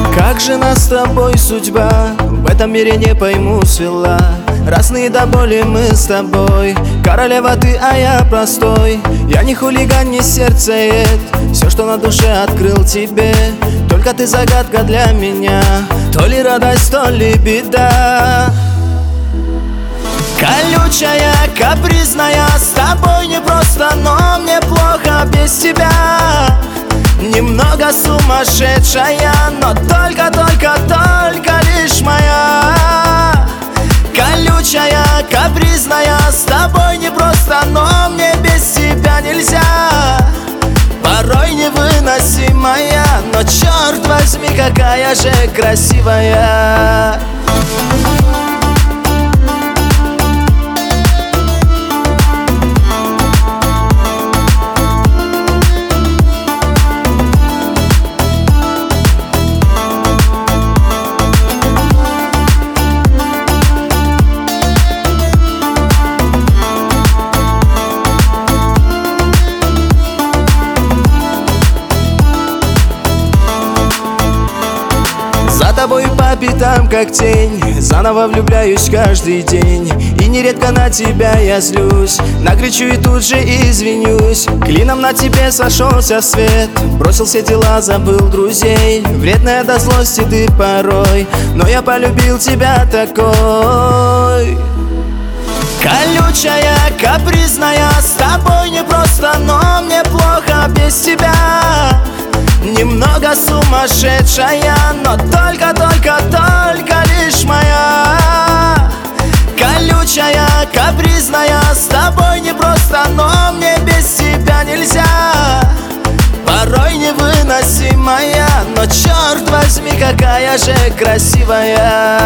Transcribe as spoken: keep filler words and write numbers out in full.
Как же нас с тобой судьба в этом мире не пойму свела. Разные до боли мы с тобой. Королева ты, а я простой. Я не хулиган, не сердцеед. Все, что на душе, открыл тебе. Только ты загадка для меня. То ли радость, то ли беда. Колючая, капризная, с тобой не просто, но мне плохо без тебя. Немного сумасшедшая, но только, только, только лишь моя. Колючая, капризная, с тобой не просто, но мне без тебя нельзя. Порой невыносимая, но черт возьми, какая же красивая. За тобой по пятам, как тень, заново влюбляюсь каждый день. И нередко на тебя я злюсь, накричу и тут же извинюсь. Клином на тебе сошелся в свет, бросил все дела, забыл друзей. Вредная до злости ты порой, но я полюбил тебя такой. Колючая, капризная, с тобой не просто, но мне плохо без тебя. Немного сумасшедшая, но только, только, только лишь моя. Колючая, капризная, с тобой не просто, но мне без тебя нельзя. Порой невыносимая, но черт возьми, какая же красивая.